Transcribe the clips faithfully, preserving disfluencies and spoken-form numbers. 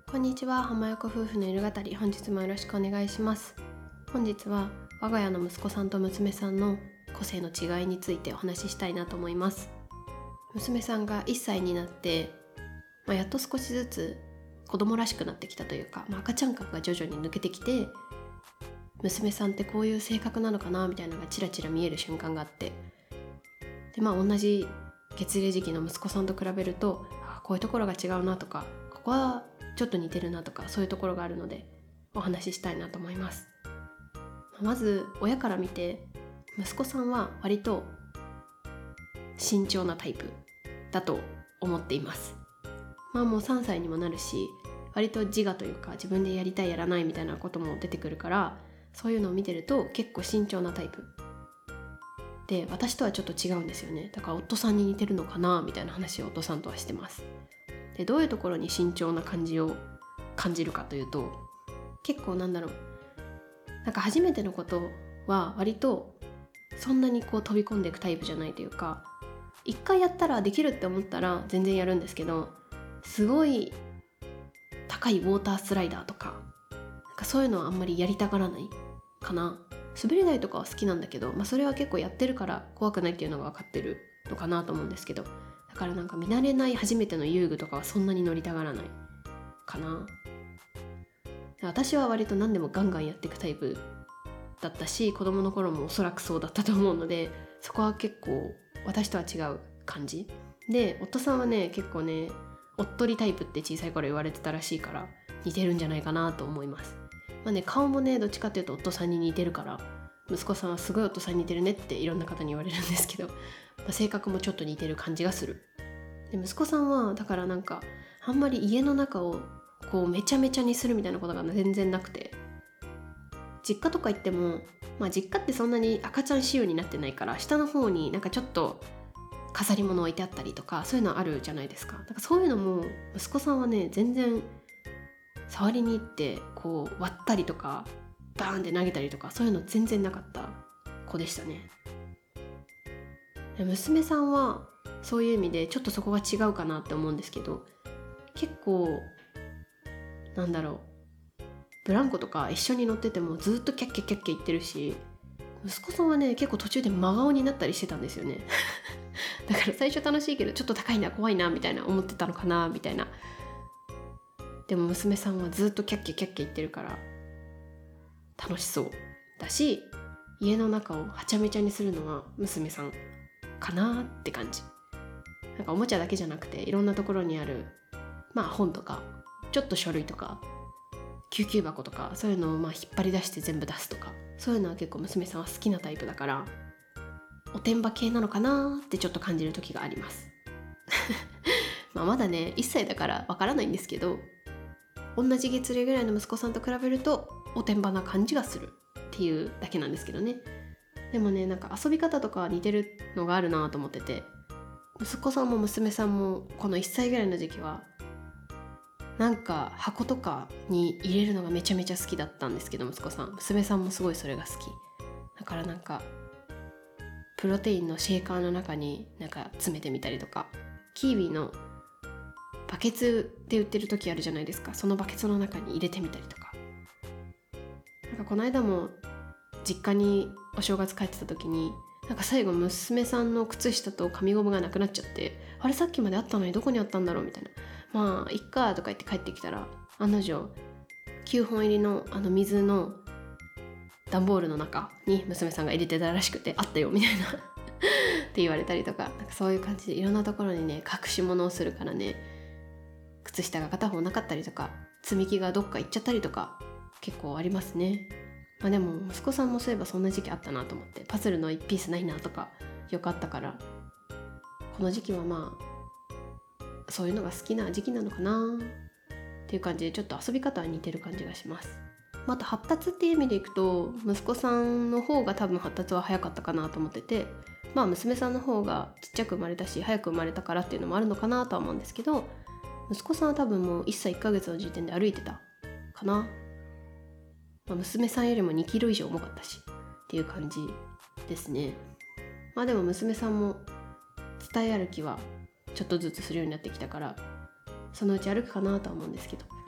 こんにちは、浜横夫婦の夜語り。本日もよろしくお願いします。本日は我が家の息子さんと娘さんの個性の違いについてお話ししたいなと思います。娘さんがいっさいになって、まあ、やっと少しずつ子供らしくなってきたというか、まあ、赤ちゃん格が徐々に抜けてきて、娘さんってこういう性格なのかなみたいなのがチラチラ見える瞬間があって、でまあ同じ月齢時期の息子さんと比べると、あこういうところが違うなとか、ここはちょっと似てるなとか、そういうところがあるのでお話ししたいなと思います。まず親から見て、息子さんは割と慎重なタイプだと思っています。まあもうさんさいにもなるし、割と自我というか自分でやりたいやらないみたいなことも出てくるから、そういうのを見てると結構慎重なタイプで、私とはちょっと違うんですよね。だから夫さんに似てるのかなみたいな話を夫さんとはしてます。で、どういうところに慎重な感じを感じるかというと、結構なんだろう、なんか初めてのことは割とそんなにこう飛び込んでいくタイプじゃないというか、一回やったらできるって思ったら全然やるんですけど、すごい高いウォータースライダーとか、なんかそういうのはあんまりやりたがらないかな。滑り台とかは好きなんだけど、まあ、それは結構やってるから怖くないっていうのが分かってるのかなと思うんですけど、だからなんか見慣れない初めての遊具とかはそんなに乗りたがらないかな。私は割と何でもガンガンやっていくタイプだったし、子供の頃もおそらくそうだったと思うので、そこは結構私とは違う感じで、夫さんはね結構ねおっとりタイプって小さい頃言われてたらしいから、似てるんじゃないかなと思います。まあね、顔もねどっちかっていうと夫さんに似てるから、息子さんはすごい夫さんに似てるねっていろんな方に言われるんですけど、まあ、性格もちょっと似てる感じがする。で、息子さんはだからなんかあんまり家の中をこうめちゃめちゃにするみたいなことが全然なくて、実家とか行っても、まあ実家ってそんなに赤ちゃん仕様になってないから、下の方になんかちょっと飾り物置いてあったりとか、そういうのあるじゃないですか。だからそういうのも息子さんはね全然触りに行ってこう割ったりとかバーンって投げたりとか、そういうの全然なかった子でしたね。娘さんはそういう意味でちょっとそこが違うかなって思うんですけど、結構なんだろう、ブランコとか一緒に乗っててもずっとキャッキャッキャッキャ言ってるし、息子さんはね結構途中で真顔になったりしてたんですよねだから最初楽しいけどちょっと高いな怖いなみたいな思ってたのかなみたいな。でも娘さんはずっとキャッキャキャッキャ言ってるから楽しそうだし、家の中をはちゃめちゃにするのは娘さんかなって感じ。なんかおもちゃだけじゃなくていろんなところにある、まあ本とかちょっと書類とか救急箱とか、そういうのをまあ引っ張り出して全部出すとか、そういうのは結構娘さんは好きなタイプだから、おてんば系なのかなってちょっと感じる時がありますまあまだねいっさいだからわからないんですけど、同じ月齢ぐらいの息子さんと比べるとおてんばな感じがするっていうだけなんですけどね。でもね、なんか遊び方とか似てるのがあるなと思ってて、息子さんも娘さんもこのいっさいぐらいの時期はなんか箱とかに入れるのがめちゃめちゃ好きだったんですけど、息子さん娘さんもすごいそれが好きだから、なんかプロテインのシェーカーの中になんか詰めてみたりとか、キーウィのバケツで売ってる時あるじゃないですか、そのバケツの中に入れてみたりとか。なんかこの間も実家にお正月帰ってた時に、なんか最後娘さんの靴下と紙ゴムがなくなっちゃって、あれさっきまであったのにどこにあったんだろうみたいな、まあいっかとか言って帰ってきたら、案の定きゅうほん入りのあの水の段ボールの中に娘さんが入れてたらしくて、あったよみたいなって言われたりとか、なんかそういう感じでいろんなところにね隠し物をするからね、靴下が片方なかったりとか、積み木がどっか行っちゃったりとか結構ありますね。まあでも息子さんもそういえばそんな時期あったなと思って、パズルのいちピースないなとかよくあったから、この時期はまあそういうのが好きな時期なのかなっていう感じで、ちょっと遊び方は似てる感じがします。また発達っていう意味でいくと、息子さんの方が多分発達は早かったかなと思ってて、まあ娘さんの方がちっちゃく生まれたし早く生まれたからっていうのもあるのかなとは思うんですけど、息子さんは多分もういっさいいっかげつの時点で歩いてたかな。まあ、娘さんよりもにキロ以上重かったしっていう感じですね。まあでも娘さんも伝え歩きはちょっとずつするようになってきたから、そのうち歩くかなとは思うんですけど、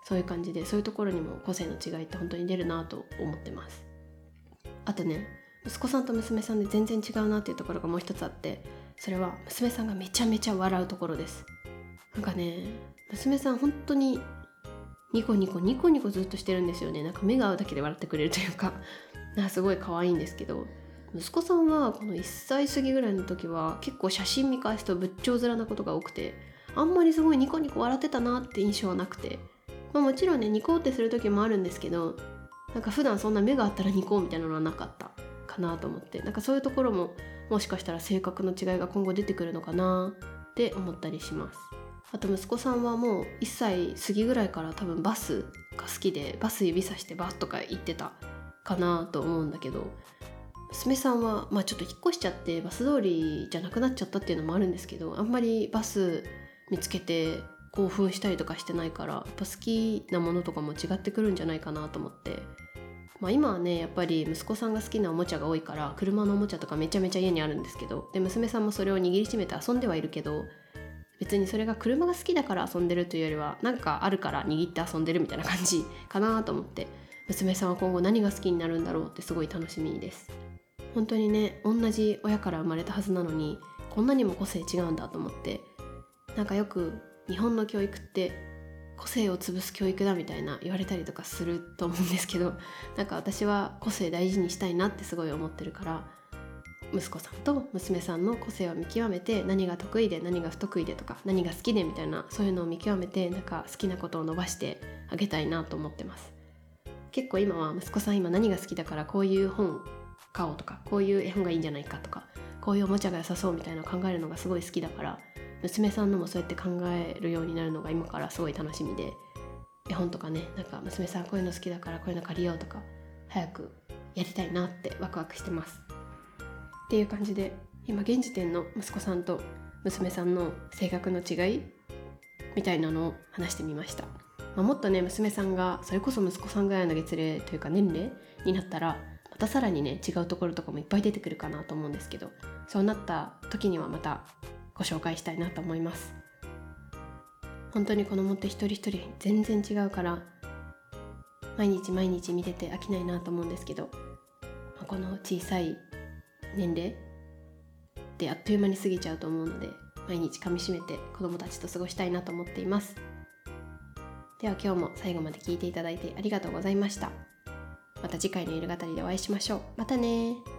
そういう感じで、そういうところにも個性の違いって本当に出るなと思ってます。あとね、息子さんと娘さんで全然違うなっていうところがもう一つあって、それは娘さんがめちゃめちゃ笑うところです。なんかね、娘さん本当にニコニコニコニコずっとしてるんですよね。なんか目が合うだけで笑ってくれるというかなんかすごい可愛いんですけど、息子さんはこのいっさい過ぎぐらいの時は結構写真見返すと仏頂面なことが多くて、あんまりすごいニコニコ笑ってたなって印象はなくて、まあ、もちろんねニコってする時もあるんですけど、なんか普段そんな目があったらニコみたいなのはなかったかなと思って、なんかそういうところももしかしたら性格の違いが今後出てくるのかなって思ったりします。あと息子さんはもういっさい過ぎぐらいから多分バスが好きで、バス指さしてバスとか行ってたかなと思うんだけど、娘さんはまあちょっと引っ越しちゃってバス通りじゃなくなっちゃったっていうのもあるんですけど、あんまりバス見つけて興奮したりとかしてないから、やっぱ好きなものとかも違ってくるんじゃないかなと思って、まあ、今はねやっぱり息子さんが好きなおもちゃが多いから車のおもちゃとかめちゃめちゃ家にあるんですけど、で娘さんもそれを握りしめて遊んではいるけど、別にそれが車が好きだから遊んでるというよりはなんかあるから握って遊んでるみたいな感じかなと思って、娘さんは今後何が好きになるんだろうってすごい楽しみです。本当にね、同じ親から生まれたはずなのにこんなにも個性違うんだと思って、なんかよく日本の教育って個性を潰す教育だみたいな言われたりとかすると思うんですけど、なんか私は個性大事にしたいなってすごい思ってるから、息子さんと娘さんの個性を見極めて、何が得意で何が不得意でとか何が好きでみたいな、そういうのを見極めてなんか好きなことを伸ばしてあげたいなと思ってます。結構今は息子さん今何が好きだからこういう本買おうとか、こういう絵本がいいんじゃないかとか、こういうおもちゃが良さそうみたいなのを考えるのがすごい好きだから、娘さんのもそうやって考えるようになるのが今からすごい楽しみで、絵本とかね、なんか娘さんこういうの好きだからこういうの借りようとか早くやりたいなってワクワクしてますっていう感じで、今現時点の息子さんと娘さんの性格の違いみたいなのを話してみました。まあ、もっとね娘さんがそれこそ息子さんぐらいの月齢というか年齢になったらまたさらにね違うところとかもいっぱい出てくるかなと思うんですけど、そうなった時にはまたご紹介したいなと思います。本当に子供って一人一人全然違うから毎日毎日見てて飽きないなと思うんですけど、まあ、この小さい年齢であっという間に過ぎちゃうと思うので、毎日噛みしめて子供たちと過ごしたいなと思っています。では今日も最後まで聞いていただいてありがとうございました。また次回の夜語りでお会いしましょう。またね。